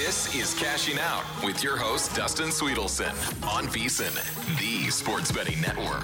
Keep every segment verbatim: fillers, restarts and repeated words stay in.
This is Cashing Out with your host, Dustin Sweetelson, on VSiN, the Sports Betting Network.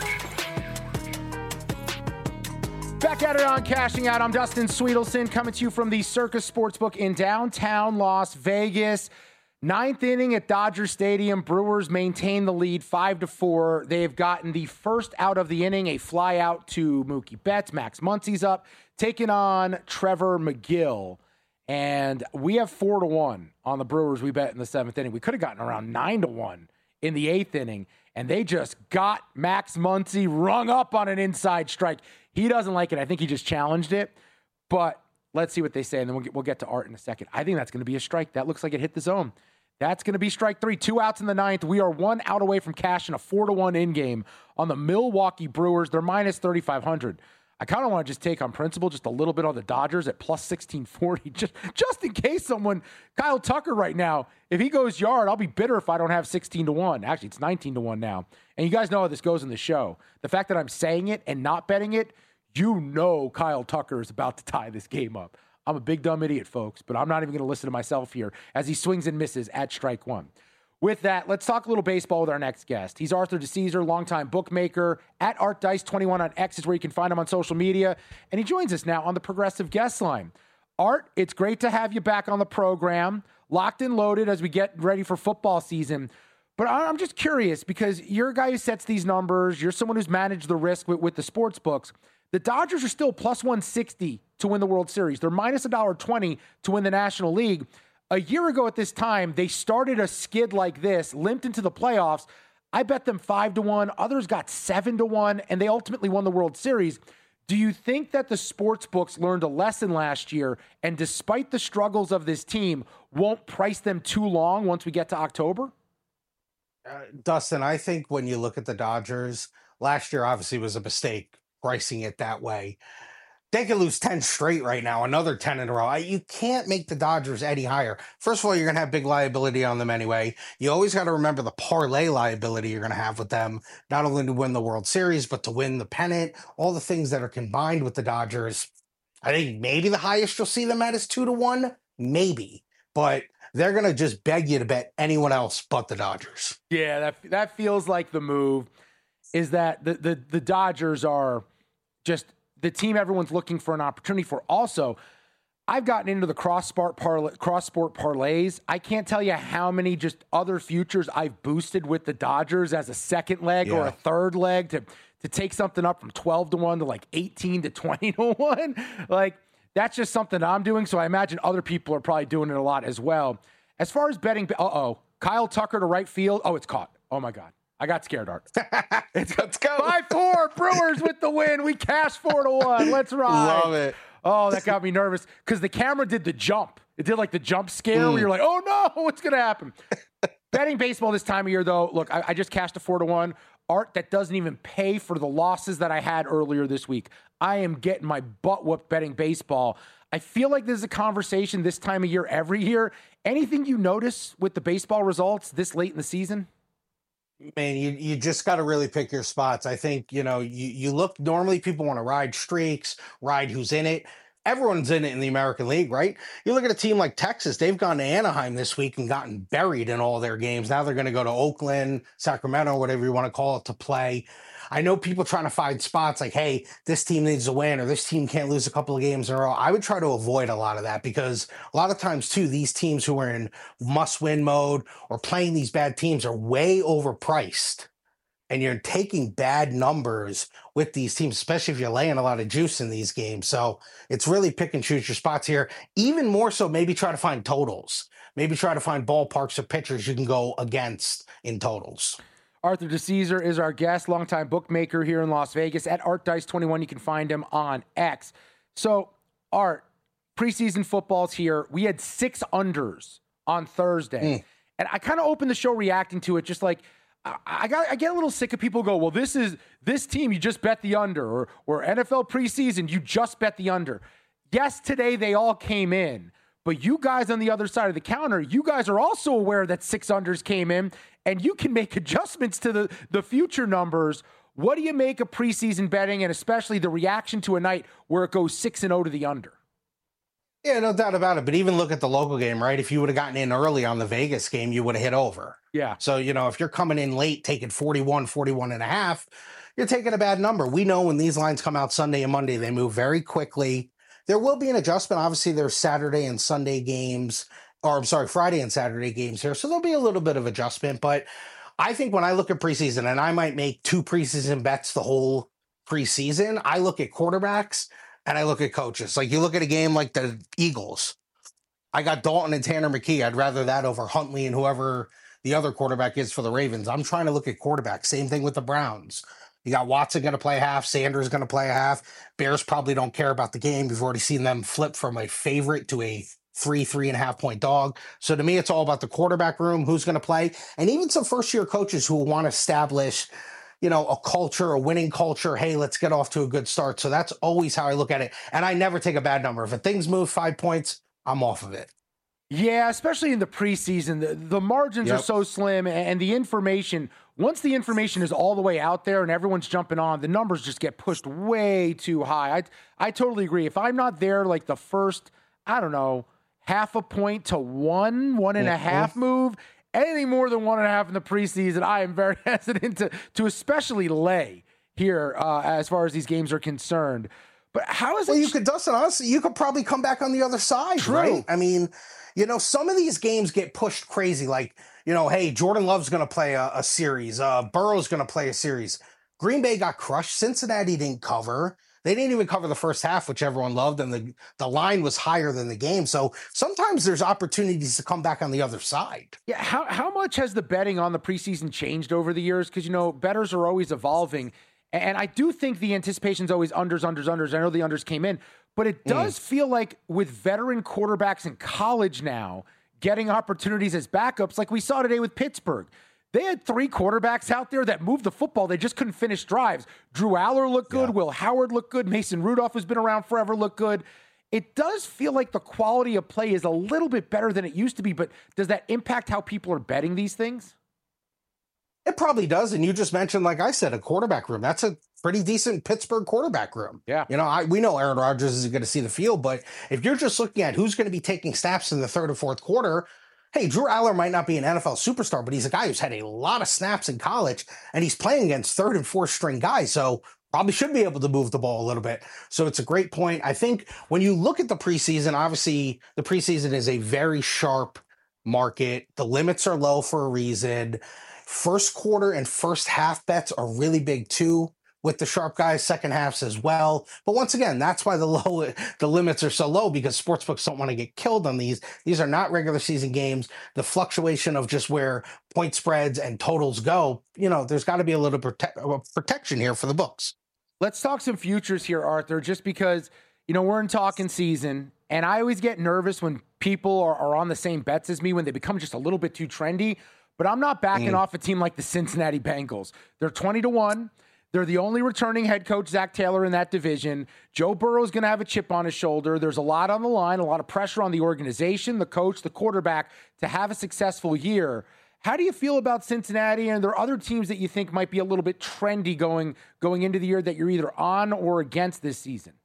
Back at it on Cashing Out. I'm Dustin Sweetelson, coming to you from the Circus Sportsbook in downtown Las Vegas. Ninth inning at Dodger Stadium. Brewers maintain the lead five to four. They have gotten the first out of the inning, a fly out to Mookie Betts. Max Muncy's up, taking on Trevor McGill. And we have four to one on the Brewers we bet in the seventh inning. We could have gotten around nine to one in the eighth inning, and they just got Max Muncy rung up on an inside strike. He doesn't like it. I think he just challenged it, but let's see what they say, and then we'll get, we'll get to Art in a second. I think that's going to be a strike. That looks like it hit the zone. That's going to be strike three. Two outs in the ninth. We are one out away from cashing a four to one in game on the Milwaukee Brewers. They're minus thirty-five hundred. I kind of want to just take on principle just a little bit on the Dodgers at plus sixteen forty, just, just in case someone, Kyle Tucker right now, if he goes yard, I'll be bitter if I don't have sixteen to one. Actually, it's nineteen to one now. And you guys know how this goes in the show. The fact that I'm saying it and not betting it, you know Kyle Tucker is about to tie this game up. I'm a big dumb idiot, folks, but I'm not even going to listen to myself here as he swings and misses at strike one. With that, let's talk a little baseball with our next guest. He's Arthur DeCesar, longtime bookmaker at Art Dice twenty-one on X is where you can find him on social media. And he joins us now on the Progressive Guest Line. Art, it's great to have you back on the program, locked and loaded as we get ready for football season. But I'm just curious because you're a guy who sets these numbers. You're someone who's managed the risk with, with the sports books. The Dodgers are still plus one sixty to win the World Series. They're minus one dollar twenty to win the National League. A year ago at this time, they started a skid like this, limped into the playoffs. I bet them five to one. Others got seven to one, and they ultimately won the World Series. Do you think that the sports books learned a lesson last year, and despite the struggles of this team, won't price them too long once we get to October? Uh, Dustin, I think when you look at the Dodgers, last year obviously was a mistake pricing it that way. They could lose ten straight right now, another ten in a row. You can't make the Dodgers any higher. First of all, you're going to have big liability on them anyway. You always got to remember the parlay liability you're going to have with them, not only to win the World Series, but to win the pennant, all the things that are combined with the Dodgers. I think maybe the highest you'll see them at is two to one, maybe. But they're going to just beg you to bet anyone else but the Dodgers. Yeah, that that feels like the move, is that the the, the Dodgers are just the team everyone's looking for an opportunity for. Also, I've gotten into the cross-sport, parla- cross-sport parlays. I can't tell you how many just other futures I've boosted with the Dodgers as a second leg yeah. or a third leg to, to take something up from twelve to one to like eighteen to twenty to one. Like, that's just something I'm doing, so I imagine other people are probably doing it a lot as well. As far as betting, uh-oh, Kyle Tucker to right field. Oh, it's caught. Oh, my God. I got scared, Art. It's, Let's go. five four, Brewers with the win. We cash four to one. Let's ride. Love it. Oh, that got me nervous because the camera did the jump. It did like the jump scare mm. where you're like, oh, no, what's going to happen? Betting baseball this time of year, though, look, I, I just cashed a four to one. Art, that doesn't even pay for the losses that I had earlier this week. I am getting my butt whooped betting baseball. I feel like this is a conversation this time of year every year. Anything you notice with the baseball results this late in the season? Man, you, you just got to really pick your spots. I think, you know, you, you look, normally people want to ride streaks, ride who's in it. Everyone's in it in the American League, right? You look at a team like Texas, they've gone to Anaheim this week and gotten buried in all their games. Now they're going to go to Oakland, Sacramento, whatever you want to call it, to play. I know people trying to find spots like, hey, this team needs to win or this team can't lose a couple of games in a row. I would try to avoid a lot of that because a lot of times, too, these teams who are in must-win mode or playing these bad teams are way overpriced. And you're taking bad numbers with these teams, especially if you're laying a lot of juice in these games. So it's really pick and choose your spots here. Even more so, maybe try to find totals. Maybe try to find ballparks or pitchers you can go against in totals. Arthur DeCesar is our guest, longtime bookmaker here in Las Vegas at Art Dice twenty-one. You can find him on X. So, Art, preseason football's here. We had six unders on Thursday. Mm. And I kind of opened the show reacting to it, just like, I, I got I get a little sick of people go, well, this is this team, you just bet the under, or or N F L preseason, you just bet the under. Yes, today they all came in. But you guys on the other side of the counter, you guys are also aware that six unders came in, and you can make adjustments to the, the future numbers. What do you make of preseason betting, and especially the reaction to a night where it goes six and oh to the under? Yeah, no doubt about it. But even look at the local game, right? If you would have gotten in early on the Vegas game, you would have hit over. Yeah. So, you know, if you're coming in late, taking forty-one, forty-one and a half, you're taking a bad number. We know when these lines come out Sunday and Monday, they move very quickly. There will be an adjustment. Obviously, there's Saturday and Sunday games, or I'm sorry, Friday and Saturday games here. So there'll be a little bit of adjustment. But I think when I look at preseason, and I might make two preseason bets the whole preseason, I look at quarterbacks and I look at coaches. Like you look at a game like the Eagles. I got Dalton and Tanner McKee. I'd rather that over Huntley and whoever the other quarterback is for the Ravens. I'm trying to look at quarterbacks. Same thing with the Browns. You got Watson going to play a half. Sanders going to play a half. Bears probably don't care about the game. We've already seen them flip from a favorite to a three, three and a half point dog. So to me, it's all about the quarterback room, who's going to play, and even some first year coaches who want to establish, you know, a culture, a winning culture. Hey, let's get off to a good start. So that's always how I look at it. And I never take a bad number. If things move five points, I'm off of it. Yeah, especially in the preseason, the, the margins Yep. are so slim, and the information, once the information is all the way out there and everyone's jumping on, the numbers just get pushed way too high. I I totally agree. If I'm not there like the first, I don't know, half a point to one, one and a half move, anything more than one and a half in the preseason, I am very hesitant to, to especially lay here uh, as far as these games are concerned. But how is Well, it? you could, Dustin, honestly, you could probably come back on the other side, True. right? I mean, you know, some of these games get pushed crazy. Like, you know, hey, Jordan Love's going to play a, a series. Uh, Burrow's going to play a series. Green Bay got crushed. Cincinnati didn't cover. They didn't even cover the first half, which everyone loved, and the, the line was higher than the game. So sometimes there's opportunities to come back on the other side. Yeah, how how much has the betting on the preseason changed over the years? Because, you know, bettors are always evolving. And I do think the anticipation's always unders, unders, unders. I know the unders came in. But it does mm. feel like with veteran quarterbacks in college now getting opportunities as backups, like we saw today with Pittsburgh. They had three quarterbacks out there that moved the football. They just couldn't finish drives. Drew Aller looked good. Yeah. Will Howard looked good. Mason Rudolph, who's been around forever, looked good. It does feel like the quality of play is a little bit better than it used to be, but does that impact how people are betting these things? It probably does. And you just mentioned, like I said, a quarterback room. That's a pretty decent Pittsburgh quarterback room. Yeah. You know, I, we know Aaron Rodgers is going to see the field, but if you're just looking at who's going to be taking snaps in the third or fourth quarter, hey, Drew Aller might not be an N F L superstar, but he's a guy who's had a lot of snaps in college, and he's playing against third and fourth string guys. So probably should be able to move the ball a little bit. So it's a great point. I think when you look at the preseason, obviously the preseason is a very sharp market. The limits are low for a reason. First quarter and first half bets are really big too, with the sharp guys, second halves as well. But once again, that's why the low the limits are so low, because sportsbooks don't want to get killed on these. These are not regular season games. The fluctuation of just where point spreads and totals go, you know, there's got to be a little prote- protection here for the books. Let's talk some futures here, Arthur, just because, you know, we're in talking season, and I always get nervous when people are, are on the same bets as me, when they become just a little bit too trendy. But I'm not backing mm. off a team like the Cincinnati Bengals. They're twenty to one. They're the only returning head coach, Zach Taylor, in that division. Joe Burrow's going to have a chip on his shoulder. There's a lot on the line, a lot of pressure on the organization, the coach, the quarterback to have a successful year. How do you feel about Cincinnati? And there are other teams that you think might be a little bit trendy going, going into the year that you're either on or against this season?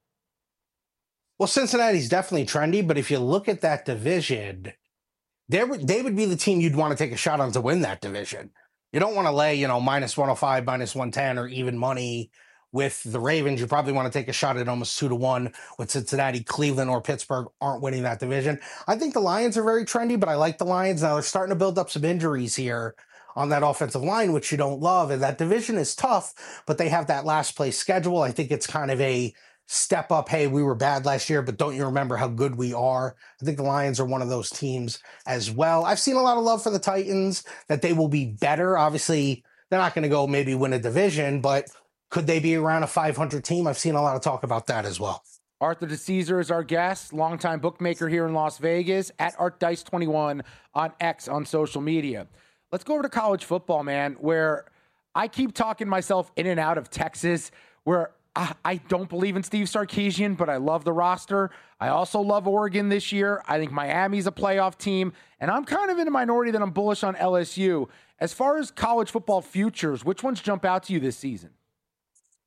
Well, Cincinnati's definitely trendy, but if you look at that division, they would, they would be the team you'd want to take a shot on to win that division. You don't want to lay, you know, minus one oh five, minus one ten, or even money with the Ravens. You probably want to take a shot at almost two to one with Cincinnati. Cleveland or Pittsburgh aren't winning that division. I think the Lions are very trendy, but I like the Lions. Now they're starting to build up some injuries here on that offensive line, which you don't love. And that division is tough, but they have that last place schedule. I think it's kind of a step up. Hey, we were bad last year, but don't you remember how good we are? I think the Lions are one of those teams as well. I've seen a lot of love for the Titans, that they will be better. Obviously, they're not going to go maybe win a division, but could they be around a five hundred team? I've seen a lot of talk about that as well. Arthur DeCesar is our guest, longtime bookmaker here in Las Vegas, at Art Dice twenty-one on X on social media. Let's go over to college football, man, where I keep talking myself in and out of Texas, where I don't believe in Steve Sarkisian, but I love the roster. I also love Oregon this year. I think Miami's a playoff team, and I'm kind of in a minority that I'm bullish on L S U. As far as college football futures, which ones jump out to you this season?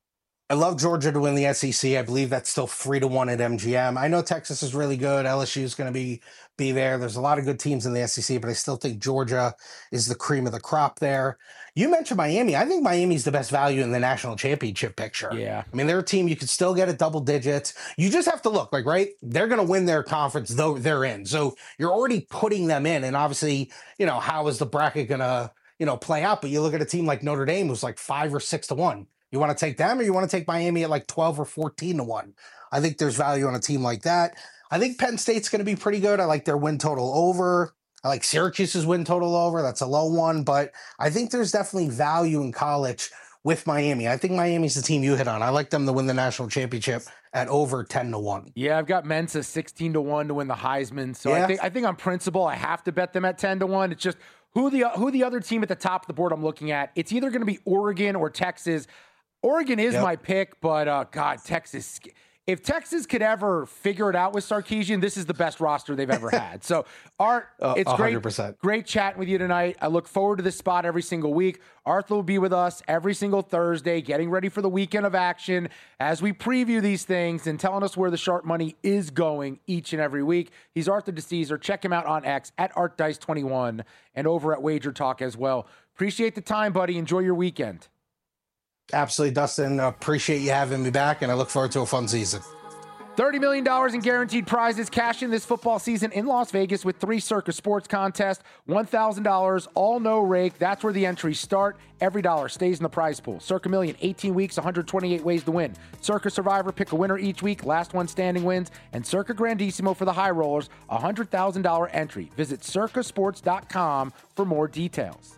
I love Georgia to win the S E C. I believe that's still three to one at M G M. I know Texas is really good. L S U is going to be be there. There's a lot of good teams in the S E C, but I still think Georgia is the cream of the crop there. You mentioned Miami. I think Miami's the best value in the national championship picture. Yeah. I mean, they're a team you could still get at double digits. You just have to look, like, right? They're going to win their conference, though they're in. So you're already putting them in. And obviously, you know, how is the bracket going to, you know, play out? But you look at a team like Notre Dame, who's like five or six to one. You want to take them, or you want to take Miami at like twelve or fourteen to one? I think there's value on a team like that. I think Penn State's going to be pretty good. I like their win total over. I like Syracuse's win total over. That's a low one, but I think there's definitely value in college with Miami. I think Miami's the team you hit on. I like them to win the national championship at over ten to one. Yeah, I've got Mensa sixteen to one to win the Heisman. So Yeah. I think I think on principle, I have to bet them at ten to one. It's just who the who the other team at the top of the board I'm looking at. It's either going to be Oregon or Texas. Oregon is Yep. my pick, but uh, God, Texas. If Texas could ever figure it out with Sarkisian, this is the best roster they've ever had. So, Art, Uh, it's one great, hundred percent. great chatting with you tonight. I look forward to this spot every single week. Arthur will be with us every single Thursday, getting ready for the weekend of action as we preview these things and telling us where the sharp money is going each and every week. He's Arthur DeCesar. Check him out on X at Art Dice twenty-one and over at Wager Talk as well. Appreciate the time, buddy. Enjoy your weekend. Absolutely, Dustin. Appreciate you having me back, and I look forward to a fun season. thirty million dollars in guaranteed prizes. Cash in this football season in Las Vegas with three Circa Sports contests. one thousand dollars, all no rake. That's where the entries start. Every dollar stays in the prize pool. Circa Million, eighteen weeks, one hundred twenty-eight ways to win. Circa Survivor, pick a winner each week. Last one standing wins. And Circa Grandissimo for the high rollers, a one hundred thousand dollars entry. Visit circa sports dot com for more details.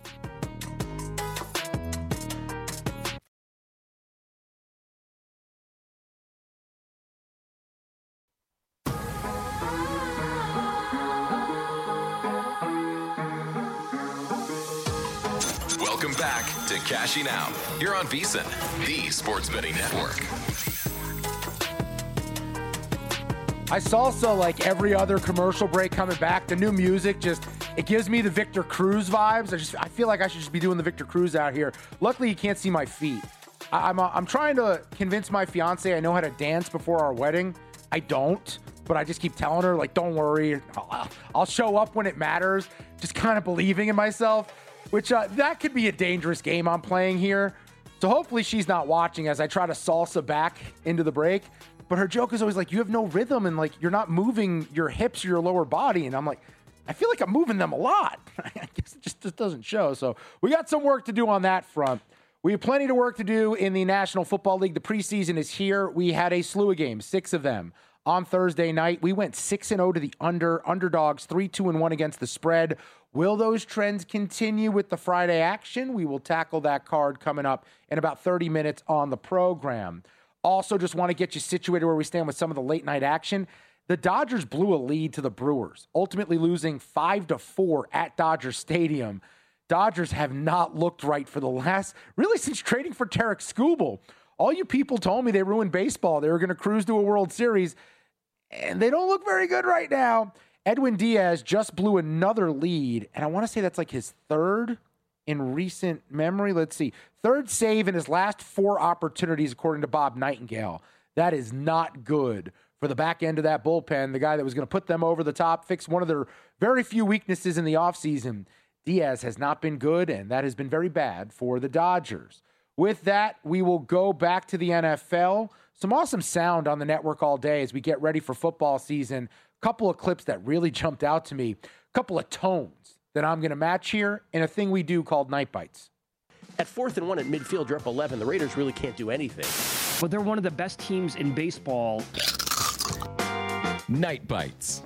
Welcome back to Cashing Out here on VSiN, the Sports Betting Network. I salsa like every other commercial break coming back. The new music just, it gives me the Victor Cruz vibes. I just, I feel like I should just be doing the Victor Cruz out here. Luckily, you can't see my feet. I, I'm, uh, I'm trying to convince my fiance I know how to dance before our wedding. I don't, but I just keep telling her, like, don't worry. I'll, I'll show up when it matters. Just kind of believing in myself, which uh, that could be a dangerous game I'm playing here. So hopefully she's not watching as I try to salsa back into the break. But her joke is always like, you have no rhythm and like you're not moving your hips or your lower body. And I'm like, I feel like I'm moving them a lot. I guess it just, just doesn't show. So we got some work to do on that front. We have plenty of work to do in the National Football League. The preseason is here. We had a slew of games, six of them on Thursday night. We went six and oh to the under. Underdogs three two and one against the spread. Will those trends continue with the Friday action? We will tackle that card coming up in about thirty minutes on the program. Also, just want to get you situated where we stand with some of the late night action. The Dodgers blew a lead to the Brewers, ultimately losing five to four at Dodger Stadium. Dodgers have not looked right for the last, really since trading for Tarek Skubal. All you people told me they ruined baseball. They were going to cruise to a World Series, and they don't look very good right now. Edwin Diaz just blew another lead, and I want to say that's like his third in recent memory. Let's see. Third save in his last four opportunities, according to Bob Nightingale. That is not good for the back end of that bullpen. The guy that was going to put them over the top, fix one of their very few weaknesses in the offseason. Diaz has not been good, and that has been very bad for the Dodgers. With that, we will go back to the N F L. Some awesome sound on the network all day as we get ready for football season. A couple of clips that really jumped out to me. A couple of tones that I'm going to match here in a thing we do called Night Bites. At fourth and one at midfield, you're up eleven. The Raiders really can't do anything. But they're one of the best teams in baseball. Night Bites.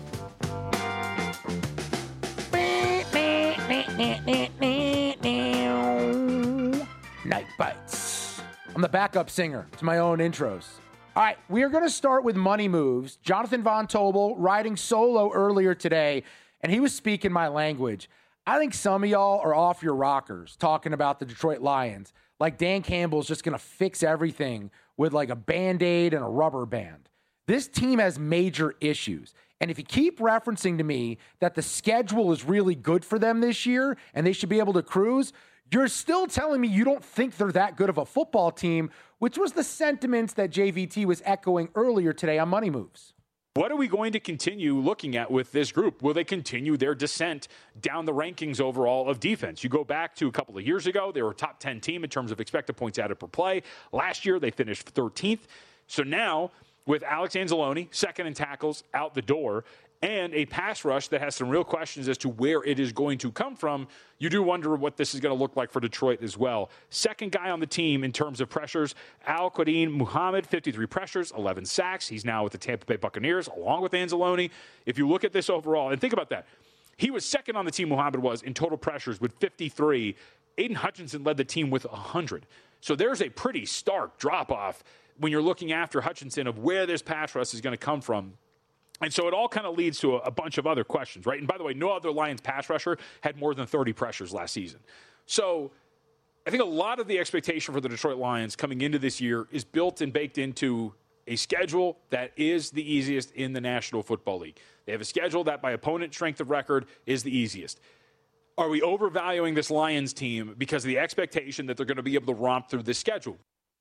Night Bites. I'm the backup singer to my own intros. All right, we are going to start with money moves. Jonathan Von Tobel riding solo earlier today, and he was speaking my language. I think some of y'all are off your rockers talking about the Detroit Lions. Like Dan Campbell's just going to fix everything with like a Band-Aid and a rubber band. This team has major issues. And if you keep referencing to me that the schedule is really good for them this year and they should be able to cruise, you're still telling me you don't think they're that good of a football team, which was the sentiments that J V T was echoing earlier today on Money Moves. What are we going to continue looking at with this group? Will they continue their descent down the rankings overall of defense? You go back to a couple of years ago, they were a top ten team in terms of expected points added per play. Last year, they finished thirteenth. So now, with Alex Anzalone, second in tackles, out the door, and a pass rush that has some real questions as to where it is going to come from, you do wonder what this is going to look like for Detroit as well. Second guy on the team in terms of pressures, Al-Quadin Muhammad, fifty-three pressures, eleven sacks. He's now with the Tampa Bay Buccaneers, along with Anzalone. If you look at this overall, and think about that, he was second on the team, Muhammad was, in total pressures with fifty-three. Aiden Hutchinson led the team with one hundred. So there's a pretty stark drop-off when you're looking after Hutchinson of where this pass rush is going to come from. And so it all kind of leads to a, a bunch of other questions, right? And by the way, no other Lions pass rusher had more than thirty pressures last season. So I think a lot of the expectation for the Detroit Lions coming into this year is built and baked into a schedule that is the easiest in the National Football League. They have a schedule that by opponent strength of record is the easiest. Are we overvaluing this Lions team because of the expectation that they're going to be able to romp through this schedule?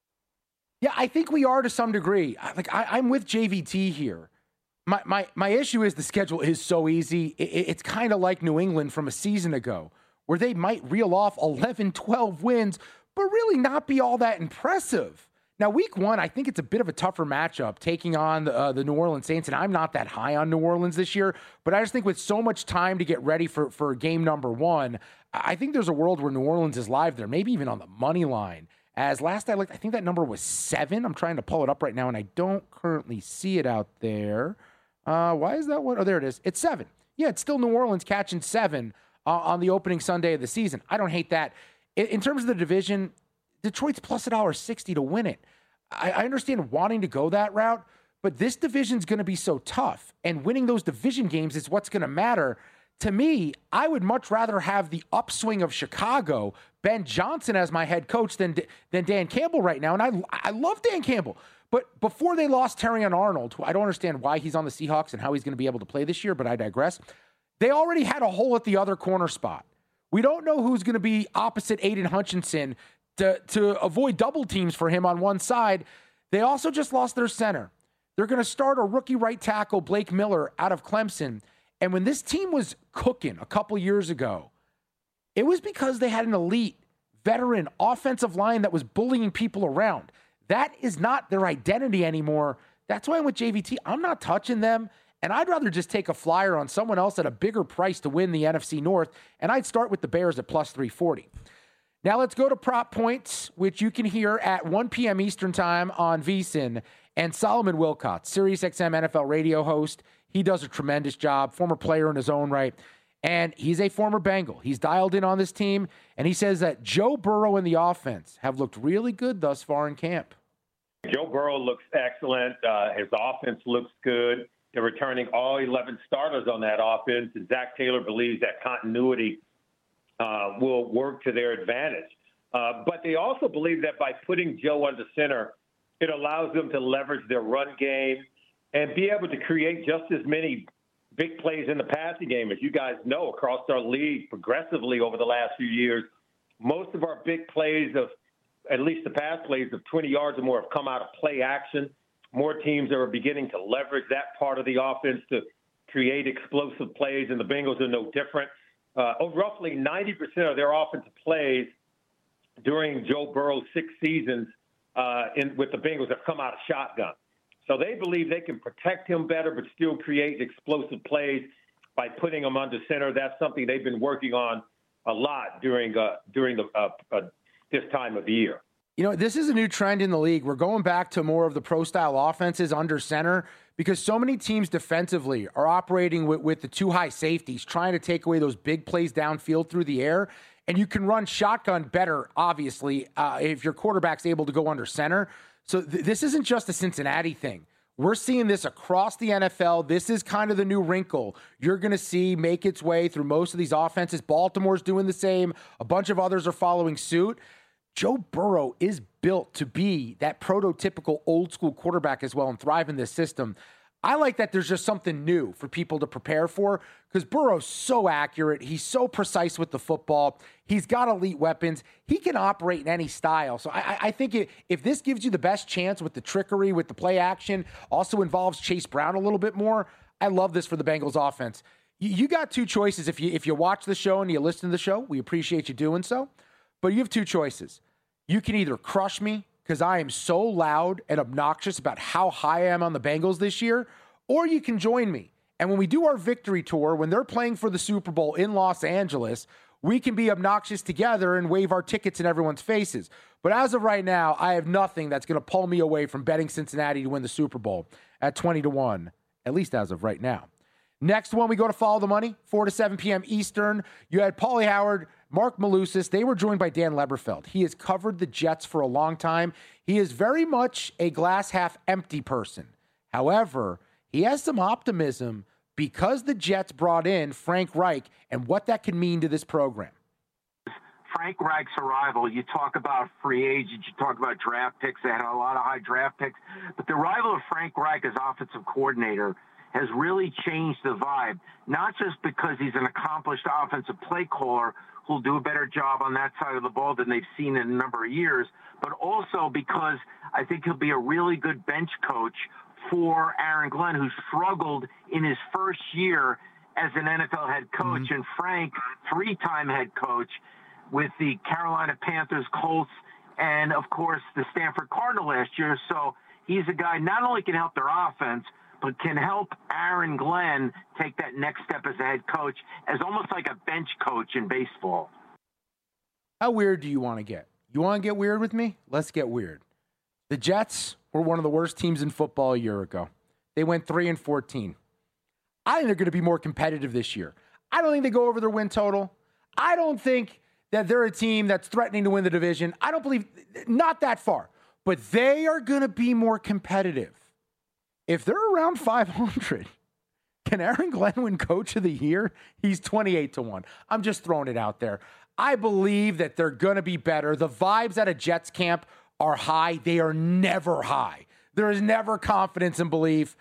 Yeah, I think we are to some degree. Like I, I'm with J V T here. My, my my issue is the schedule is so easy. It, it's kind of like New England from a season ago, where they might reel off eleven, twelve wins, but really not be all that impressive. Now, week one, I think it's a bit of a tougher matchup, taking on the, uh, the New Orleans Saints, and I'm not that high on New Orleans this year, but I just think with so much time to get ready for, for game number one, I think there's a world where New Orleans is live there, maybe even on the money line. As last I looked, I think that number was seven. I'm trying to pull it up right now, and I don't currently see it out there. Uh, why is that one? Oh, there it is. It's seven. Yeah, it's still New Orleans catching seven uh, on the opening Sunday of the season. I don't hate that. In, in terms of the division, Detroit's plus one dollar sixty to win it. I, I understand wanting to go that route, but this division's going to be so tough, and winning those division games is what's going to matter. To me, I would much rather have the upswing of Chicago, Ben Johnson as my head coach than, than Dan Campbell right now, and I, I love Dan Campbell. But before they lost Terrion Arnold, who I don't understand why he's on the Seahawks and how he's going to be able to play this year, but I digress. They already had a hole at the other corner spot. We don't know who's going to be opposite Aiden Hutchinson to, to avoid double teams for him on one side. They also just lost their center. They're going to start a rookie right tackle, Blake Miller, out of Clemson. And when this team was cooking a couple years ago, it was because they had an elite veteran offensive line that was bullying people around. That is not their identity anymore. That's why I'm with J V T. I'm not touching them, and I'd rather just take a flyer on someone else at a bigger price to win the N F C North, and I'd start with the Bears at plus three forty. Now let's go to prop points, which you can hear at one p.m. Eastern time on VSiN. And Solomon Wilcott, SiriusXM N F L radio host, he does a tremendous job, former player in his own right, and he's a former Bengal. He's dialed in on this team, and he says that Joe Burrow and the offense have looked really good thus far in camp. Joe Burrow looks excellent. Uh, his offense looks good. They're returning all eleven starters on that offense, and Zach Taylor believes that continuity uh, will work to their advantage. Uh, but they also believe that by putting Joe under center, it allows them to leverage their run game and be able to create just as many big plays in the passing game. As you guys know, across our league, progressively over the last few years, most of our big plays of at least the pass plays of twenty yards or more have come out of play action. More teams are beginning to leverage that part of the offense to create explosive plays, and the Bengals are no different. Uh, roughly ninety percent of their offensive plays during Joe Burrow's six seasons uh, in, with the Bengals have come out of shotgun. So they believe they can protect him better but still create explosive plays by putting him under center. That's something they've been working on a lot during uh, during the uh, uh, this time of the year. You know, this is a new trend in the league. We're going back to more of the pro-style offenses under center because so many teams defensively are operating with, with the two high safeties, trying to take away those big plays downfield through the air. And you can run shotgun better, obviously, uh, if your quarterback's able to go under center. So th- this isn't just a Cincinnati thing. We're seeing this across the N F L. This is kind of the new wrinkle you're going to see make its way through most of these offenses. Baltimore's doing the same. A bunch of others are following suit. Joe Burrow is built to be that prototypical old school quarterback as well and thrive in this system. I like that there's just something new for people to prepare for because Burrow's so accurate. He's so precise with the football. He's got elite weapons. He can operate in any style. So I, I think it, if this gives you the best chance with the trickery, with the play action, also involves Chase Brown a little bit more, I love this for the Bengals offense. You, you got two choices. If you, if you watch the show and you listen to the show, we appreciate you doing so. But you have two choices. You can either crush me because I am so loud and obnoxious about how high I am on the Bengals this year, or you can join me. And when we do our victory tour, when they're playing for the Super Bowl in Los Angeles, we can be obnoxious together and wave our tickets in everyone's faces. But as of right now, I have nothing that's going to pull me away from betting Cincinnati to win the Super Bowl at twenty to one, at least as of right now. Next one, we go to Follow the Money, four to seven p.m. Eastern. You had Paulie Howard, Mark Malusis. They were joined by Dan Leberfeld. He has covered the Jets for a long time. He is very much a glass half empty person. However, he has some optimism because the Jets brought in Frank Reich and what that can mean to this program. Frank Reich's arrival, you talk about free agents, you talk about draft picks. They had a lot of high draft picks. But the arrival of Frank Reich as offensive coordinator has really changed the vibe, not just because he's an accomplished offensive play caller who'll do a better job on that side of the ball than they've seen in a number of years, but also because I think he'll be a really good bench coach for Aaron Glenn, who struggled in his first year as an N F L head coach, mm-hmm. and Frank, three-time head coach with the Carolina Panthers, Colts, and, of course, the Stanford Cardinal last year. So he's a guy not only can help their offense, but can help Aaron Glenn take that next step as a head coach as almost like a bench coach in baseball. How weird do you want to get? You want to get weird with me? Let's get weird. The Jets were one of the worst teams in football a year ago. They went three and fourteen. I think they're going to be more competitive this year. I don't think they go over their win total. I don't think that they're a team that's threatening to win the division. I don't believe, not that far, but they are going to be more competitive. If they're around five hundred, can Aaron Glenn win Coach of the Year? He's twenty-eight to one. I'm just throwing it out there. I believe that they're going to be better. The vibes at a Jets camp are high. They are never high. There is never confidence and belief.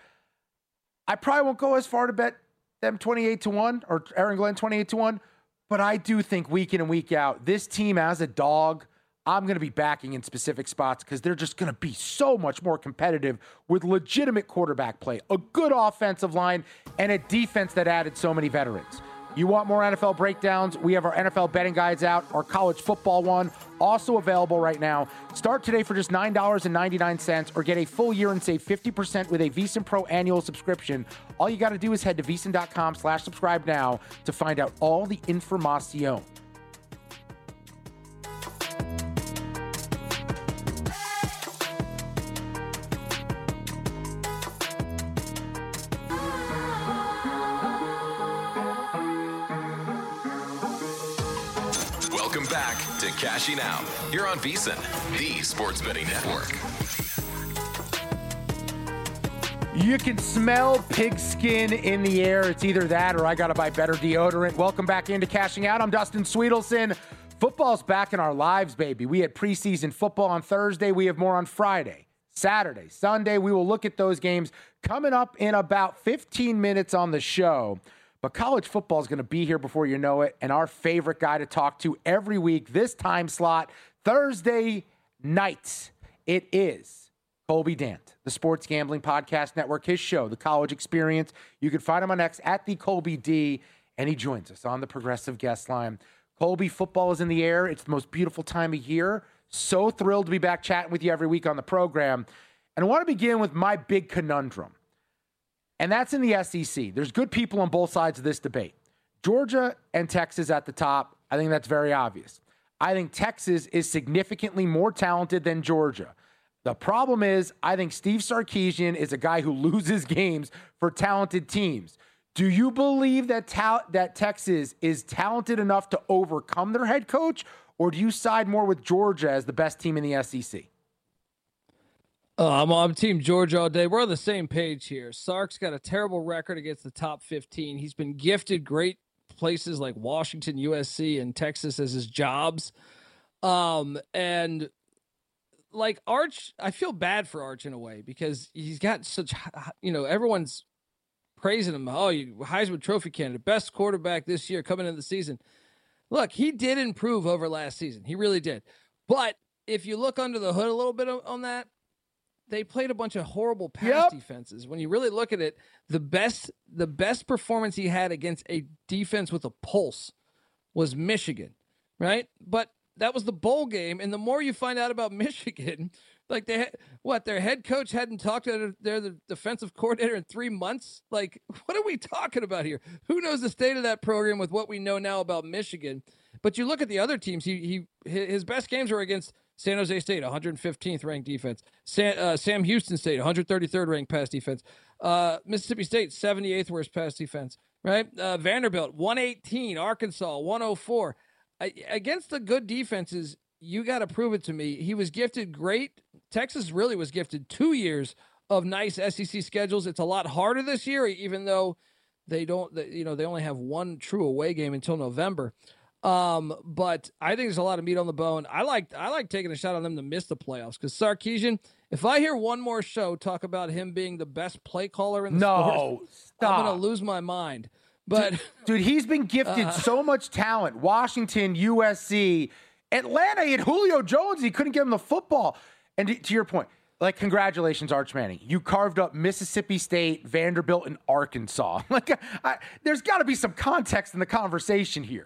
I probably won't go as far to bet them twenty-eight to one or Aaron Glenn twenty-eight to one, but I do think week in and week out, this team as a dog, I'm going to be backing in specific spots because they're just going to be so much more competitive with legitimate quarterback play, a good offensive line, and a defense that added so many veterans. You want more N F L breakdowns? We have our N F L betting guides out, our college football one, also available right now. Start today for just nine dollars and ninety-nine cents or get a full year and save fifty percent with a VSiN Pro annual subscription. All you got to do is head to VSiN.com slash subscribe now to find out all the information. Welcome back to Cashing Out. You're on VSiN, the sports betting network. You can smell pigskin in the air. It's either that or I got to buy better deodorant. Welcome back into Cashing Out. I'm Dustin Sweetelson. Football's back in our lives, baby. We had preseason football on Thursday. We have more on Friday, Saturday, Sunday. We will look at those games coming up in about fifteen minutes on the show. But college football is going to be here before you know it. And our favorite guy to talk to every week, this time slot, Thursday nights, it is Colby Dant, the Sports Gambling Podcast Network, his show, The College Experience. You can find him on X at the Colby D, and he joins us on the Progressive Guest Line. Colby, football is in the air. It's the most beautiful time of year. So thrilled to be back chatting with you every week on the program. And I want to begin with my big conundrum. And that's in the S E C. There's good people on both sides of this debate. Georgia and Texas at the top. I think that's very obvious. I think Texas is significantly more talented than Georgia. The problem is, I think Steve Sarkisian is a guy who loses games for talented teams. Do you believe that ta- that Texas is talented enough to overcome their head coach, or do you side more with Georgia as the best team in the S E C? Uh, I'm on Team Georgia all day. We're on the same page here. Sark's got a terrible record against the top fifteen. He's been gifted great places like Washington, U S C, and Texas as his jobs. Um, and like Arch, I feel bad for Arch in a way because he's got such, you know, everyone's praising him. Oh, you Heisman Trophy candidate, best quarterback this year coming into the season. Look, he did improve over last season. He really did. But if you look under the hood a little bit on that, they played a bunch of horrible pass yep. defenses. When you really look at it, the best the best performance he had against a defense with a pulse was Michigan, right? But that was the bowl game, and the more you find out about Michigan, like they what their head coach hadn't talked to their, their defensive coordinator in three months. Like, what are we talking about here? Who knows the state of that program with what we know now about Michigan? But you look at the other teams. He he his best games were against San Jose State, one hundred fifteenth ranked defense. Sam, uh, Sam Houston State, one hundred thirty-third ranked pass defense. Uh, Mississippi State, seventy-eighth worst pass defense. Right? Uh, Vanderbilt, one eighteen. Arkansas, one oh four. I, against the good defenses, you got to prove it to me. He was gifted great. Texas really was gifted two years of nice S E C schedules. It's a lot harder this year, even though they don't. You know, they only have one true away game until November. Um, but I think there's a lot of meat on the bone. I like I like taking a shot on them to miss the playoffs because Sarkisian, if I hear one more show talk about him being the best play caller in the no, sport, stop. I'm going to lose my mind. But dude, dude he's been gifted uh, so much talent. Washington, U S C, Atlanta, he had Julio Jones. He couldn't get him the football. And to, to your point, like, congratulations, Arch Manning. You carved up Mississippi State, Vanderbilt, and Arkansas. Like, I, there's got to be some context in the conversation here.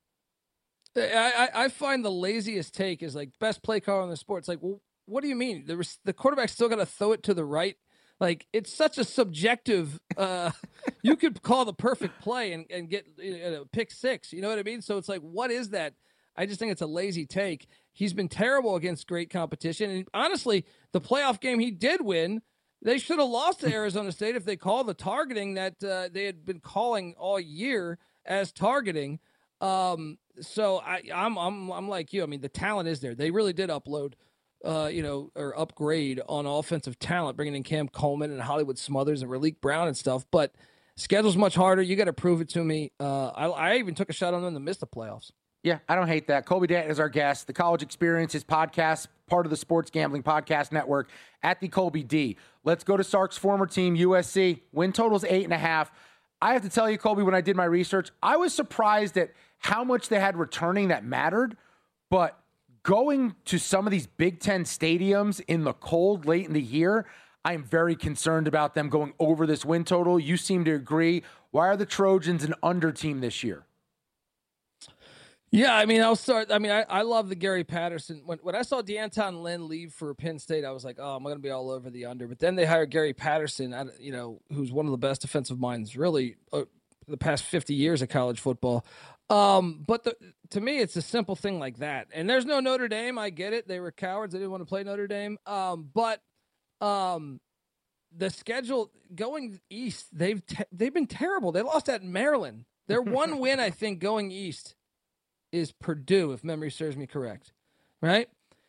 I, I find the laziest take is like best play caller in the sport. It's like, well, what do you mean? The, the quarterback's still got to throw it to the right. Like, it's such a subjective. Uh, you could call the perfect play and, and get you know, pick six. You know what I mean? So it's like, what is that? I just think it's a lazy take. He's been terrible against great competition. And honestly, the playoff game he did win, they should have lost to Arizona State if they called the targeting that uh, they had been calling all year as targeting. Um, so I, I'm, I'm, I'm like you. I mean, the talent is there. They really did upload, uh, you know, or upgrade on offensive talent, bringing in Cam Coleman and Hollywood Smothers and Raleek Brown and stuff. But schedule's much harder. You got to prove it to me. Uh, I, I even took a shot on them to miss the playoffs. Yeah, I don't hate that. Colby Danton is our guest. The College Experience, his podcast, part of the Sports Gambling Podcast Network at the Colby D. Let's go to Sark's former team, U S C. Win total's eight and a half. I have to tell you, Colby, when I did my research, I was surprised at how much they had returning that mattered. But going to some of these Big Ten stadiums in the cold late in the year, I am very concerned about them going over this win total. You seem to agree. Why are the Trojans an under team this year? Yeah, I mean, I'll start. I mean, I, I love the Gary Patterson. When when I saw D'Anton Lynn leave for Penn State, I was like, oh, I'm going to be all over the under. But then they hired Gary Patterson, you know, who's one of the best defensive minds really uh, the past fifty years of college football. Um, but the, to me, it's a simple thing like that. And there's no Notre Dame. I get it. They were cowards. They didn't want to play Notre Dame. Um, but um, the schedule going east, they've te- they've been terrible. They lost at Maryland. Their one win, I think, going east is Purdue, if memory serves me correct, right?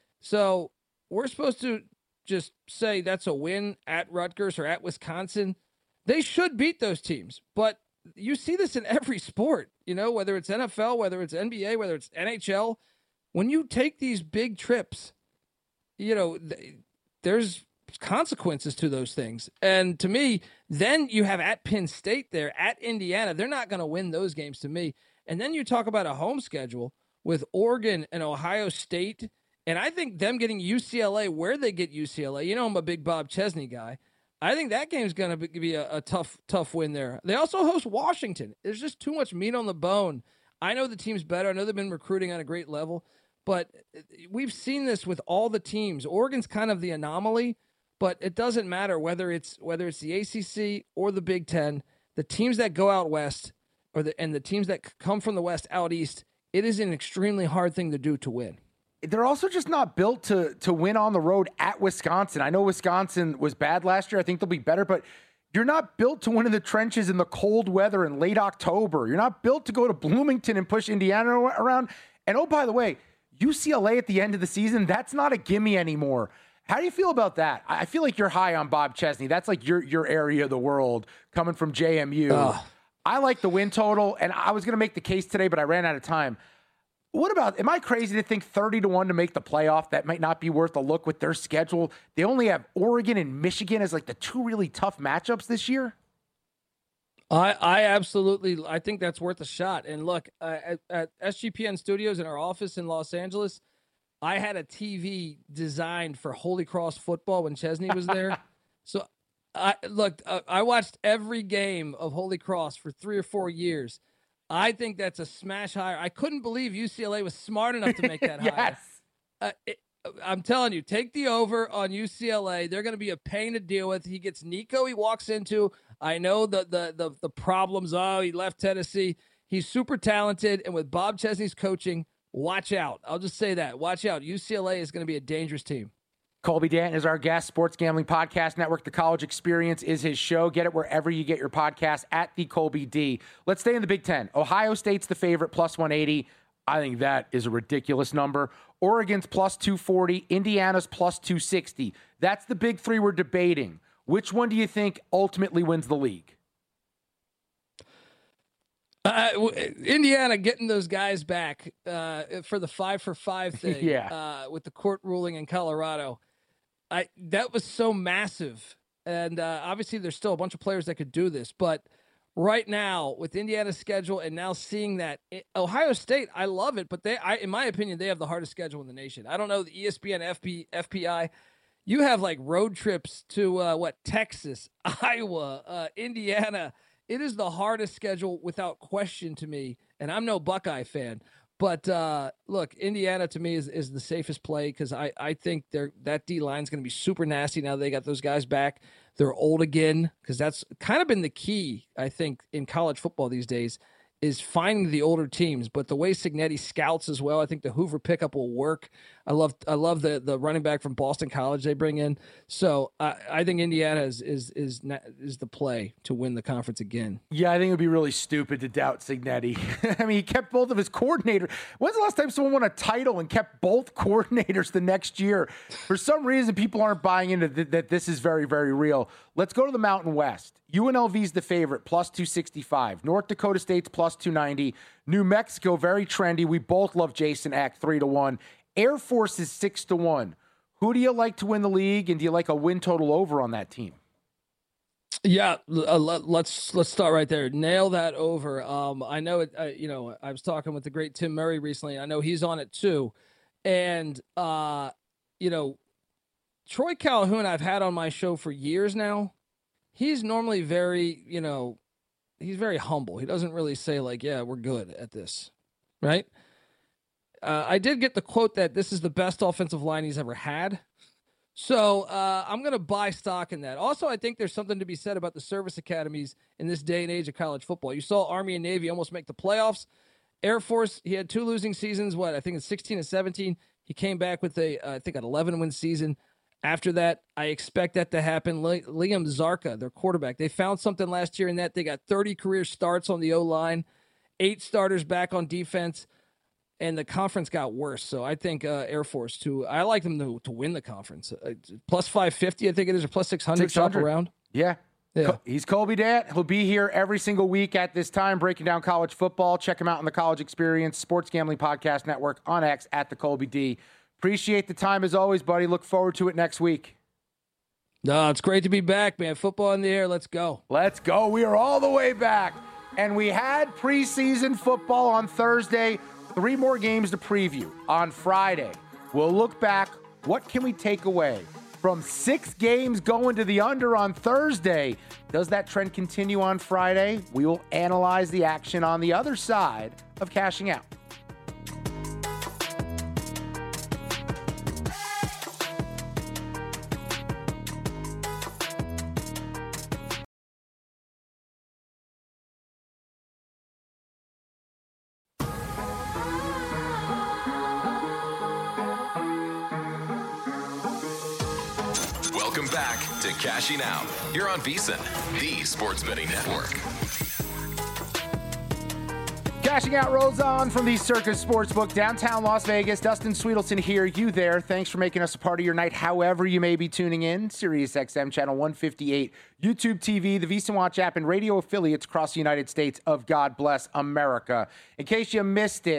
So we're supposed to just say that's a win at Rutgers or at Wisconsin. They should beat those teams, but you see this in every sport, you know, whether it's N F L, whether it's N B A, whether it's N H L. When you take these big trips, you know, th- there's consequences to those things. And to me, then you have at Penn State there, at Indiana. They're not going to win those games to me. And then you talk about a home schedule with Oregon and Ohio State. And I think them getting U C L A, where they get U C L A, you know, I'm a big Bob Chesney guy. I think that game's going to be a, a tough, tough win there. They also host Washington. There's just too much meat on the bone. I know the team's better. I know they've been recruiting on a great level. But we've seen this with all the teams. Oregon's kind of the anomaly, but it doesn't matter whether it's whether it's the A C C or the Big Ten. The teams that go out west, or the and the teams that come from the west out east, it is an extremely hard thing to do to win. They're also just not built to to win on the road at Wisconsin. I know Wisconsin was bad last year. I think they'll be better, but you're not built to win in the trenches in the cold weather in late October. You're not built to go to Bloomington and push Indiana around. And oh, by the way, U C L A at the end of the season, that's not a gimme anymore. How do you feel about that? I feel like you're high on Bob Chesney. That's like your your area of the world coming from J M U. Ugh. I like the win total, and I was going to make the case today, but I ran out of time. What about, am I crazy to think thirty to one to make the playoff? That might not be worth a look with their schedule. They only have Oregon and Michigan as like the two really tough matchups this year. I, I absolutely, I think that's worth a shot. And look, uh, at, at S G P N Studios in our office in Los Angeles, I had a T V designed for Holy Cross football when Chesney was there. So I look, uh, I watched every game of Holy Cross for three or four years. I think that's a smash hire. I couldn't believe U C L A was smart enough to make that yes. hire. Uh, it, I'm telling you, take the over on U C L A. They're going to be a pain to deal with. He gets Nico. He walks into. I know the the the the problems. Oh, he left Tennessee. He's super talented, and with Bob Chesney's coaching, watch out. I'll just say that. Watch out. U C L A is going to be a dangerous team. Colby Danton is our guest. Sports Gambling Podcast Network. The College Experience is his show. Get it wherever you get your podcast at the Colby D. Let's stay in the Big Ten. Ohio State's the favorite, plus one eighty. I think that is a ridiculous number. Oregon's plus two forty. Indiana's plus two sixty. That's the big three we're debating. Which one do you think ultimately wins the league? Uh, Indiana getting those guys back uh, for the five for five thing yeah. uh, with the court ruling in Colorado. I that was so massive. And uh, obviously there's still a bunch of players that could do this. But right now with Indiana's schedule and now seeing that it, Ohio State, I love it. But they, I, in my opinion, they have the hardest schedule in the nation. I don't know, the E S P N, F P, F P I. You have like road trips to uh, what, Texas, Iowa, uh, Indiana. It is the hardest schedule without question to me. And I'm no Buckeye fan. But uh, look, Indiana to me is, is the safest play because I, I think they're, that D-line is going to be super nasty now they got those guys back. They're old again because that's kind of been the key, I think, in college football these days is finding the older teams. But the way Cignetti scouts as well, I think the Hoover pickup will work. I love I love the the running back from Boston College they bring in. So I, I think Indiana is is is is the play to win the conference again. Yeah, I think it would be really stupid to doubt Cignetti. I mean, he kept both of his coordinators. When's the last time someone won a title and kept both coordinators the next year? For some reason, people aren't buying into th- that this is very, very real. Let's go to the Mountain West. U N L V's the favorite, plus two sixty-five. North Dakota State's plus two ninety. New Mexico, very trendy. We both love Jason Eck, three to one. Air Force is six to one. Who do you like to win the league, and do you like a win total over on that team? Yeah, uh, let, let's let's start right there. Nail that over. Um, I know it. Uh, you know, I was talking with the great Tim Murray recently. I know he's on it too, and uh, you know, Troy Calhoun I've had on my show for years now. He's normally very, you know, he's very humble. He doesn't really say like, "Yeah, we're good at this," right? Uh, I did get the quote that this is the best offensive line he's ever had. So uh, I'm going to buy stock in that. Also, I think there's something to be said about the service academies in this day and age of college football. You saw Army and Navy almost make the playoffs. Air Force, he had two losing seasons. What, I think in sixteen and seventeen. He came back with a, uh, I think, an eleven-win season. After that, I expect that to happen. Le- Liam Zarka, their quarterback, they found something last year in that. They got thirty career starts on the O-line, eight starters back on defense. And the conference got worse, so I think uh, Air Force too. I like them to to win the conference. Uh, plus five fifty, I think it is, or plus six hundred. Shop around. Yeah, yeah. He's Colby Dant. He'll be here every single week at this time, breaking down college football. Check him out on the College Experience Sports Gambling Podcast Network on X at the Colby D. Appreciate the time as always, buddy. Look forward to it next week. No, it's great to be back, man. Football in the air. Let's go. Let's go. We are all the way back, and we had preseason football on Thursday. Three more games to preview on Friday. We'll look back. What can we take away from six games going to the under on Thursday? Does that trend continue on Friday? We will analyze the action on the other side of Cashing Out. Welcome back to Cashing Out. You're on VSiN, the sports betting network. Cashing Out rolls on from the Circus Sportsbook, downtown Las Vegas. Dustin Sweetelson here, you there. Thanks for making us a part of your night, however you may be tuning in. Sirius X M Channel one fifty-eight, YouTube T V, the VSiN Watch app, and radio affiliates across the United States of God Bless America. In case you missed it,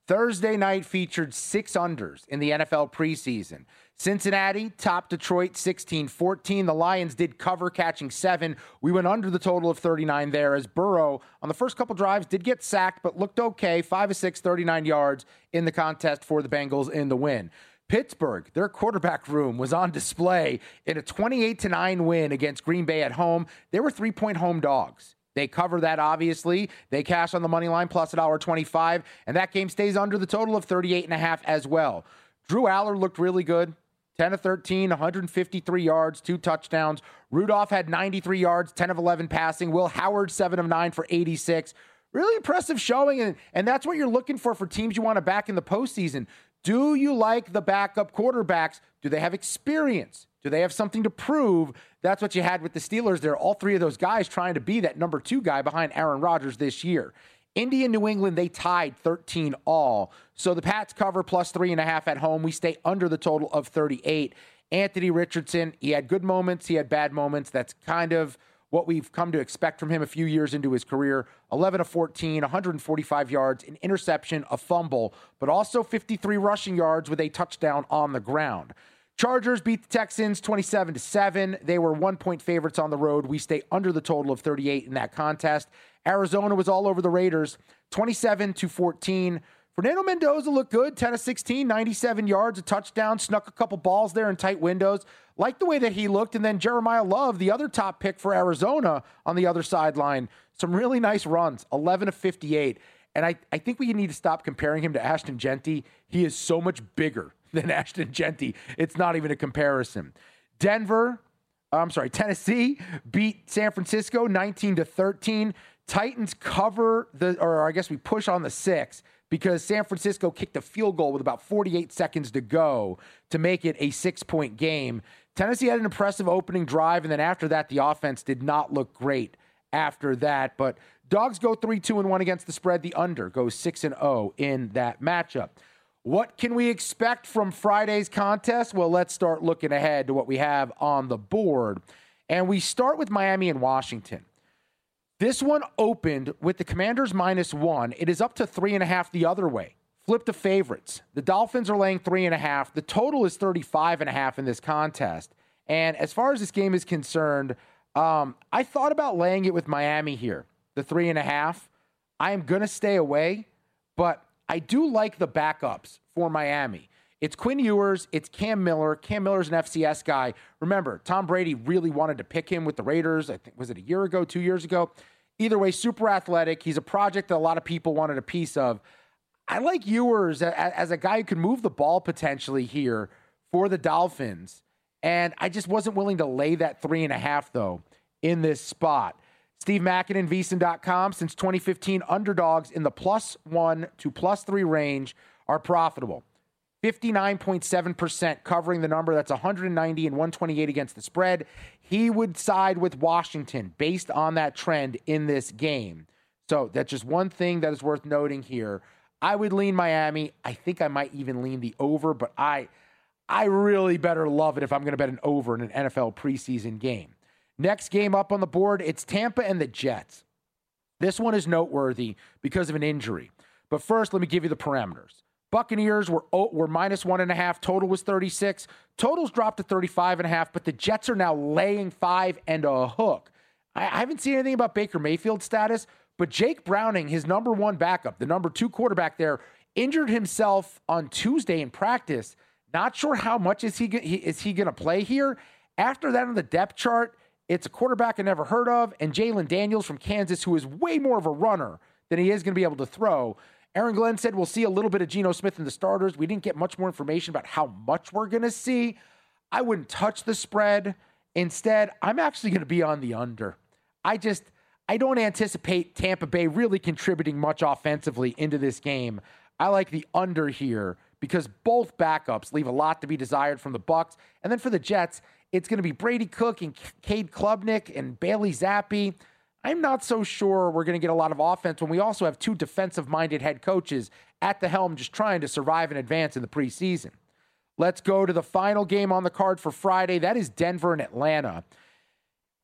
Thursday night featured six unders in the N F L preseason. Cincinnati topped Detroit sixteen fourteen. The Lions did cover, catching seven. We went under the total of thirty-nine there, as Burrow on the first couple drives did get sacked, but looked okay. five of six, thirty-nine yards in the contest for the Bengals in the win. Pittsburgh, their quarterback room was on display in a twenty-eight to nine win against Green Bay at home. They were three-point home dogs. They cover that, obviously. They cash on the money line plus one dollar twenty-five, and that game stays under the total of thirty-eight and a half as well. Drew Aller looked really good. ten of thirteen, one hundred fifty-three yards, two touchdowns. Rudolph had ninety-three yards, ten of eleven passing. Will Howard, seven of nine for eighty-six. Really impressive showing, and, and that's what you're looking for for teams you want to back in the postseason. Do you like the backup quarterbacks? Do they have experience? Do they have something to prove? That's what you had with the Steelers there. All three of those guys trying to be that number two guy behind Aaron Rodgers this year. Indy and New England, they tied thirteen all. So the Pats cover plus three and a half at home. We stay under the total of thirty-eight. Anthony Richardson, he had good moments. He had bad moments. That's kind of what we've come to expect from him a few years into his career. eleven of fourteen, one hundred forty-five yards, an interception, a fumble, but also fifty-three rushing yards with a touchdown on the ground. Chargers beat the Texans twenty-seven to seven. They were one-point favorites on the road. We stay under the total of thirty-eight in that contest. Arizona was all over the Raiders, twenty-seven to fourteen. Fernando Mendoza looked good, ten of sixteen, ninety-seven yards, a touchdown, snuck a couple balls there in tight windows. Liked the way that he looked. And then Jeremiah Love, the other top pick for Arizona on the other sideline, some really nice runs, eleven of fifty-eight. And I, I think we need to stop comparing him to Ashton Genty. He is so much bigger than Ashton Genty. It's not even a comparison. Denver, I'm sorry, Tennessee beat San Francisco nineteen to thirteen. Titans cover the, or I guess we push on the six because San Francisco kicked a field goal with about forty-eight seconds to go to make it a six-point game. Tennessee had an impressive opening drive, and then after that, the offense did not look great after that. But Dogs go three two and one against the spread. The under goes six and oh in that matchup. What can we expect from Friday's contest? Well, let's start looking ahead to what we have on the board. And we start with Miami and Washington. This one opened with the Commanders minus one. It is up to three and a half the other way. Flip to favorites. The Dolphins are laying three and a half. The total is thirty-five and a half in this contest. And as far as this game is concerned, um, I thought about laying it with Miami here, the three and a half. I am going to stay away, but I do like the backups for Miami. It's Quinn Ewers. It's Cam Miller. Cam Miller's an F C S guy. Remember, Tom Brady really wanted to pick him with the Raiders. I think, was it a year ago, two years ago? Either way, super athletic. He's a project that a lot of people wanted a piece of. I like Ewers as a guy who can move the ball potentially here for the Dolphins. And I just wasn't willing to lay that three and a half, though, in this spot. Steve Mackin, V S I N dot com. Since twenty fifteen, underdogs in the plus one to plus three range are profitable. fifty-nine point seven percent covering the number. That's one hundred ninety and one twenty-eight against the spread. He would side with Washington based on that trend in this game. So that's just one thing that is worth noting here. I would lean Miami. I think I might even lean the over, but I I really better love it if I'm going to bet an over in an N F L preseason game. Next game up on the board, it's Tampa and the Jets. This one is noteworthy because of an injury. But first, let me give you the parameters. Buccaneers were were minus one and a half. Total was thirty-six. Totals dropped to thirty-five and a half, but the Jets are now laying five and a hook. I, I haven't seen anything about Baker Mayfield's status, but Jake Browning, his number one backup, the number two quarterback there, injured himself on Tuesday in practice. Not sure how much is he is he going to play here. After that on the depth chart, it's a quarterback I never heard of, and Jalen Daniels from Kansas, who is way more of a runner than he is going to be able to throw. Aaron Glenn said we'll see a little bit of Geno Smith in the starters. We didn't get much more information about how much we're going to see. I wouldn't touch the spread. Instead, I'm actually going to be on the under. I just, I don't anticipate Tampa Bay really contributing much offensively into this game. I like the under here because both backups leave a lot to be desired from the Bucs. And then for the Jets, it's going to be Brady Cook and Cade Klubnik and Bailey Zappi. I'm not so sure we're going to get a lot of offense when we also have two defensive-minded head coaches at the helm just trying to survive and advance in the preseason. Let's go to the final game on the card for Friday. That is Denver and Atlanta.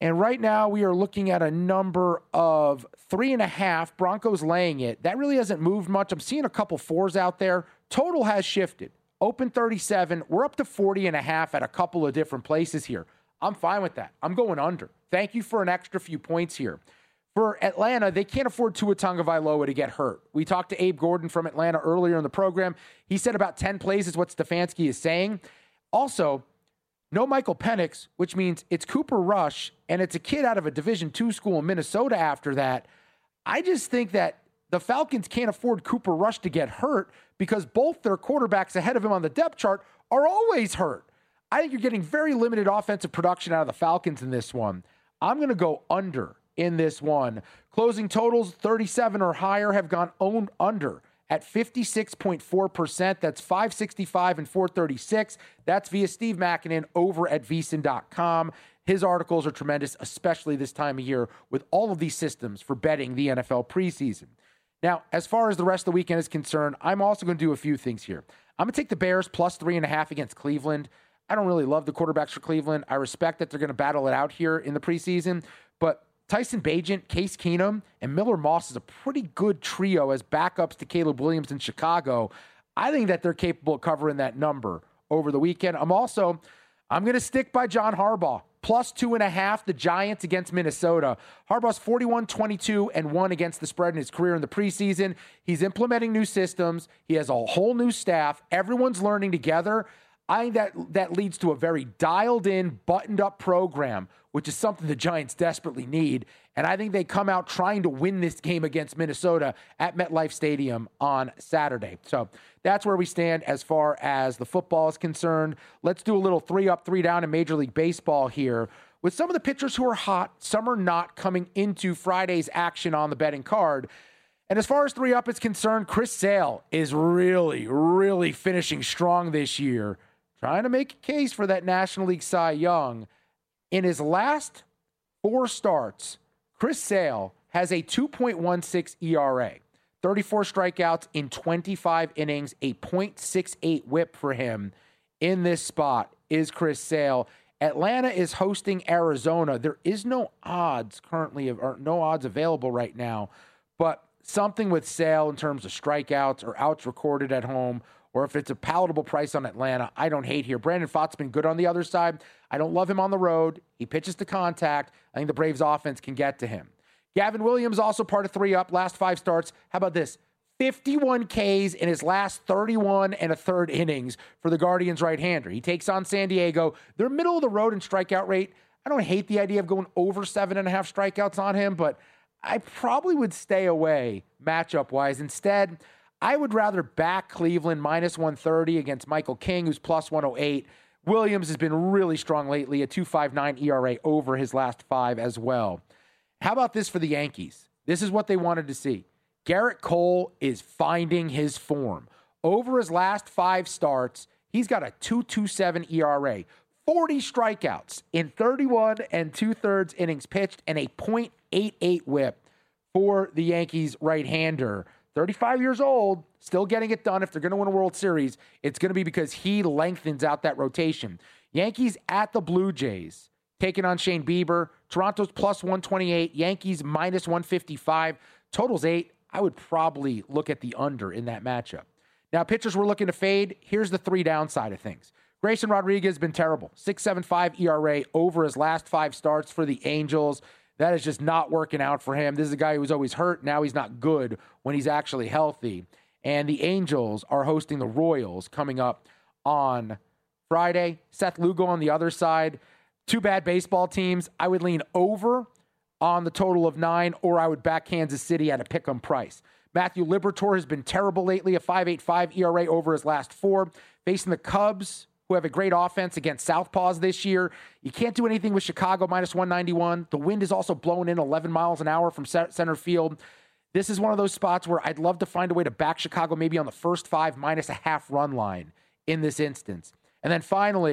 And right now we are looking at a number of three and a half. Broncos laying it. That really hasn't moved much. I'm seeing a couple fours out there. Total has shifted. Open thirty-seven. We're up to forty and a half at a couple of different places here. I'm fine with that. I'm going under. Thank you for an extra few points here. For Atlanta, they can't afford Tua Tagovailoa to get hurt. We talked to Abe Gordon from Atlanta earlier in the program. He said about ten plays is what Stefanski is saying. Also, no Michael Penix, which means it's Cooper Rush, and it's a kid out of a Division two school in Minnesota after that. I just think that the Falcons can't afford Cooper Rush to get hurt because both their quarterbacks ahead of him on the depth chart are always hurt. I think you're getting very limited offensive production out of the Falcons in this one. I'm going to go under in this one. Closing totals, thirty-seven or higher, have gone owned under at fifty-six point four percent. That's five sixty-five and four thirty-six. That's via Steve Makinen over at V S I N dot com. His articles are tremendous, especially this time of year with all of these systems for betting the N F L preseason. Now, as far as the rest of the weekend is concerned, I'm also going to do a few things here. I'm going to take the Bears plus three and a half against Cleveland. I don't really love the quarterbacks for Cleveland. I respect that they're going to battle it out here in the preseason, but Tyson Bagent, Case Keenum, and Miller Moss is a pretty good trio as backups to Caleb Williams in Chicago. I think that they're capable of covering that number over the weekend. I'm also, I'm going to stick by John Harbaugh. Plus two and a half, the Giants against Minnesota. Harbaugh's forty-one, twenty-two, and one against the spread in his career in the preseason. He's implementing new systems. He has a whole new staff. Everyone's learning together. I think that that leads to a very dialed-in, buttoned-up program, which is something the Giants desperately need. And I think they come out trying to win this game against Minnesota at MetLife Stadium on Saturday. So that's where we stand as far as the football is concerned. Let's do a little three up, three down in Major League Baseball here. With some of the pitchers who are hot, some are not coming into Friday's action on the betting card. And as far as three up is concerned, Chris Sale is really, really finishing strong this year, trying to make a case for that National League Cy Young. In his last four starts, Chris Sale has a two point one six E R A, thirty-four strikeouts in twenty-five innings, a point six eight whip for him in this spot is Chris Sale. Atlanta is hosting Arizona. There is no odds currently, or no odds available right now, but something with Sale in terms of strikeouts or outs recorded at home, or if it's a palatable price on Atlanta, I don't hate here. Brandon Pfaadt's been good on the other side. I don't love him on the road. He pitches to contact. I think the Braves offense can get to him. Gavin Williams, also part of three up, last five starts. How about this? fifty-one Ks in his last thirty-one and a third innings for the Guardians right-hander. He takes on San Diego. They're middle of the road in strikeout rate. I don't hate the idea of going over seven and a half strikeouts on him, but I probably would stay away matchup-wise. Instead, I would rather back Cleveland minus one thirty against Michael King, who's plus one oh eight. Williams has been really strong lately, a two point five nine E R A over his last five as well. How about this for the Yankees? This is what they wanted to see. Garrett Cole is finding his form. Over his last five starts, he's got a two point two seven E R A, forty strikeouts in thirty-one and two-thirds innings pitched, and a point eight eight whip for the Yankees right-hander. thirty-five years old, still getting it done. If they're going to win a World Series, it's going to be because he lengthens out that rotation. Yankees at the Blue Jays, taking on Shane Bieber. Toronto's plus one twenty-eight. Yankees minus one fifty-five. Total's eight. I would probably look at the under in that matchup. Now, pitchers we're looking to fade. Here's the three downside of things. Grayson Rodriguez has been terrible. six point seven five E R A over his last five starts for the Angels. That is just not working out for him. This is a guy who was always hurt. Now he's not good when he's actually healthy. And the Angels are hosting the Royals coming up on Friday. Seth Lugo on the other side. Two bad baseball teams. I would lean over on the total of nine, or I would back Kansas City at a pick 'em price. Matthew Liberatore has been terrible lately, a five point eight five E R A over his last four. Facing the Cubs, who have a great offense against Southpaws this year. You can't do anything with Chicago, minus one ninety-one. The wind is also blowing in eleven miles an hour from center field. This is one of those spots where I'd love to find a way to back Chicago maybe on the first five minus a half run line in this instance. And then finally,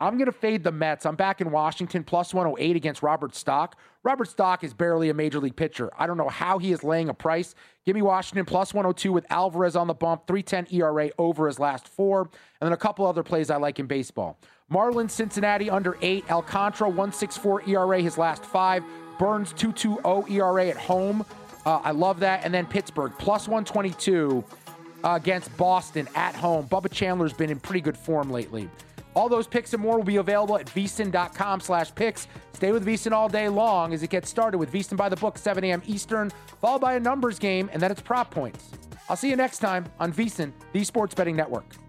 I'm going to fade the Mets. I'm back in Washington, plus one oh eight against Robert Stock. Robert Stock is barely a major league pitcher. I don't know how he is laying a price. Give me Washington, plus one oh two with Alvarez on the bump, three ten E R A over his last four, and then a couple other plays I like in baseball. Marlins, Cincinnati, under eight. Alcantara, one sixty-four E R A his last five. Burns, two twenty E R A at home. Uh, I love that. And then Pittsburgh, plus one twenty-two uh, against Boston at home. Bubba Chandler's been in pretty good form lately. All those picks and more will be available at VSiN.com slash picks. Stay with VSiN all day long as it gets started with VSiN by the book, seven a.m. Eastern, followed by a numbers game, and then it's prop points. I'll see you next time on VSiN, the Sports Betting Network.